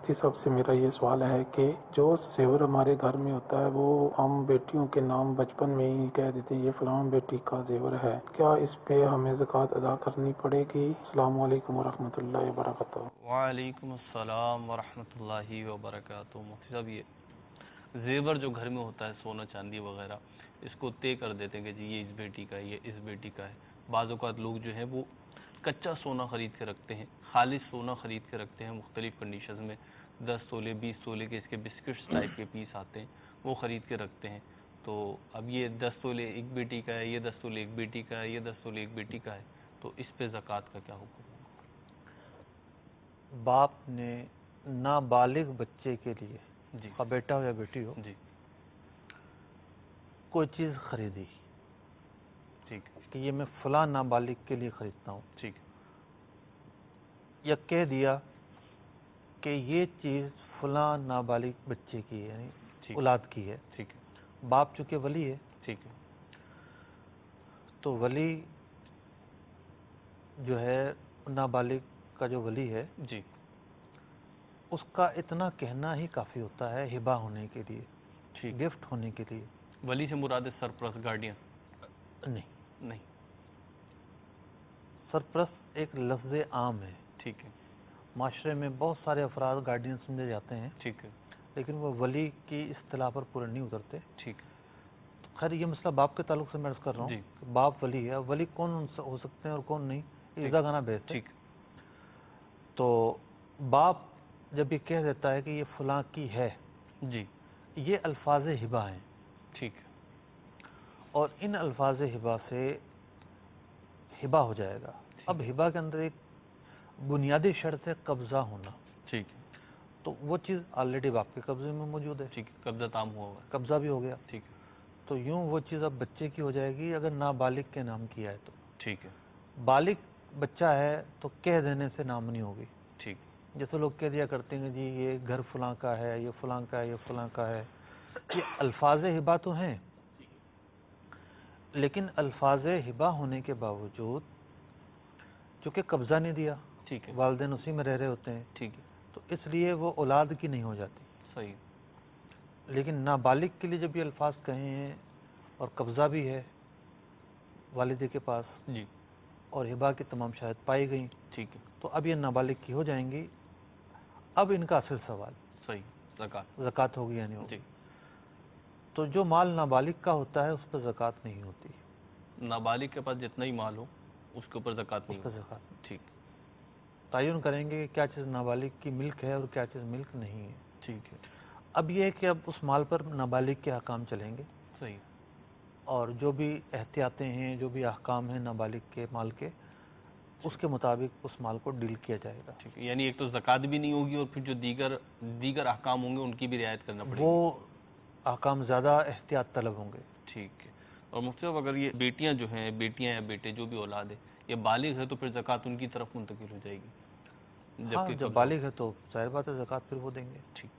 مفتی صاحب سے میرا یہ سوال ہے کہ جو زیور ہمارے گھر میں ہوتا ہے وہ ہم بیٹیوں کے نام بچپن میں ہی کہہ دیتے ہیں یہ فلاں بیٹی کا زیور ہے، کیا اس پہ ہمیں زکوٰۃ ادا کرنی پڑے گی؟ السلام علیکم ورحمۃ اللہ وبرکاتہ۔ وعلیکم السلام ورحمۃ اللہ وبرکاتہ۔ مفتی صاحب، یہ زیور جو گھر میں ہوتا ہے، سونا چاندی وغیرہ، اس کو طے کر دیتے ہیں کہ جی یہ اس بیٹی کا ہے، یہ اس بیٹی کا ہے۔ بعض اوقات لوگ جو ہے وہ کچا سونا خرید کے رکھتے ہیں، خالص سونا خرید کے رکھتے ہیں مختلف کنڈیشنز میں، 10 تولے 20 تولے کے اس کے بسکٹس ٹائپ کے پیس آتے ہیں، وہ خرید کے رکھتے ہیں۔ تو اب یہ 10 تولے ایک بیٹی کا ہے، یہ 10 تولے ایک بیٹی کا ہے، یہ 10 تولے ایک بیٹی کا ہے، تو اس پہ زکوٰۃ کا کیا حکم ہے؟ باپ نے نابالغ بچے کے لیے، جی، خواہ بیٹا ہو یا بیٹی ہو، جی، کوئی چیز خریدی ٹھیک، کہ یہ میں فلاں نابالغ کے لیے خریدتا ہوں، ٹھیک، یا کہہ دیا کہ یہ چیز فلاں نابالغ بچے کی ہے، یعنی ٹھیک، اولاد کی ہے، ٹھیک، باپ چونکہ ولی ہے ٹھیک ہے، تو ولی جو ہے نابالغ کا جو ولی ہے جی، اس کا اتنا کہنا ہی کافی ہوتا ہے ہبہ ہونے کے لیے، ٹھیک۔ گفٹ ہونے کے لیے۔ ولی سے مراد ہے سرپرست، گارڈین؟ نہیں، نہیں، سرپرست ایک لفظ عام ہے، ٹھیک ہے، معاشرے میں بہت سارے افراد گارڈین سمجھے جاتے ہیں، ٹھیک ہے، لیکن وہ ولی کی اصطلاح پر پورے نہیں اترتے۔ ٹھیک، خیر یہ مسئلہ باپ کے تعلق سے میں عرض کر رہا ہوں جی، کہ باپ ولی ہے، ولی کون ہو سکتے ہیں اور کون نہیں، اذا گانا بحث ہے۔ ٹھیک، تو باپ جب یہ کہہ دیتا ہے کہ یہ فلاں کی ہے، جی، یہ الفاظ ہبہ ہیں، ٹھیک، اور ان الفاظ ہبہ سے ہبہ ہو جائے گا۔ اب ہبہ کے اندر ایک بنیادی شرط ہے قبضہ ہونا، ٹھیک، تو وہ چیز آلریڈی باپ کے قبضے میں موجود ہے، ٹھیک، قبضہ تام ہوا ہوا ہے، قبضہ بھی ہو گیا، ٹھیک، تو یوں وہ چیز اب بچے کی ہو جائے گی اگر نابالغ کے نام کیا ہے تو۔ ٹھیک ہے، بالغ بچہ ہے تو کہہ دینے سے نام نہیں ہوگی، ٹھیک، جیسے لوگ کہہ دیا کرتے ہیں جی یہ گھر فلاں کا ہے، یہ فلاں کا ہے، یہ فلاں کا ہے، یہ الفاظ ہبہ تو ہیں، لیکن الفاظ ہبہ ہونے کے باوجود چونکہ قبضہ نہیں دیا، ٹھیک ہے، والدین اسی میں رہ رہے ہوتے ہیں، ٹھیک ہے، تو اس لیے وہ اولاد کی نہیں ہو جاتی۔ صحیح، لیکن نابالغ کے لیے جب یہ الفاظ کہیں ہیں اور قبضہ بھی ہے والدے کے پاس جی، اور ہبہ کی تمام شاہد پائی گئیں، ٹھیک ہے، تو اب یہ نابالغ کی ہو جائیں گی۔ اب ان کا اصل سوال صحیح، زکوٰۃ، زکوٰۃ ہوگی یا نہیں جی، ہوگی؟ تو جو مال نابالغ کا ہوتا ہے اس پر زکوٰۃ نہیں ہوتی، نابالغ کے پاس جتنا ہی مال ہو اس کے اوپر زکوٰۃ اس نہیں پر ہوگی، زکوٰۃ نہیں۔ ٹھیک، تعین کریں گے کہ کیا چیز نابالغ کی ملک ہے اور کیا چیز ملک نہیں ہے۔ ٹھیک ہے، اب یہ ہے کہ اب اس مال پر نابالغ کے احکام چلیں گے، صحیح، اور جو بھی احتیاطیں ہیں، جو بھی احکام ہیں نابالغ کے مال کے، اس کے مطابق اس مال کو ڈیل کیا جائے گا۔ ٹھیک ہے، یعنی ایک تو زکوٰۃ بھی نہیں ہوگی اور پھر جو دیگر احکام ہوں گے ان کی بھی رعایت کرنا پڑے وہ گی۔ احکام زیادہ احتیاط طلب ہوں گے۔ ٹھیک ہے، اور مفتی صاحب اگر یہ بیٹیاں جو ہیں، بیٹیاں یا بیٹے جو بھی اولاد ہے، یہ بالغ ہے تو پھر زکوٰۃ ان کی طرف منتقل ہو جائے گی، ہاں جبکہ جب قبضہ ہو۔ بالغ ہے تو ظاہر بات ہے زکوٰۃ پھر وہ دیں گے۔ ٹھیک۔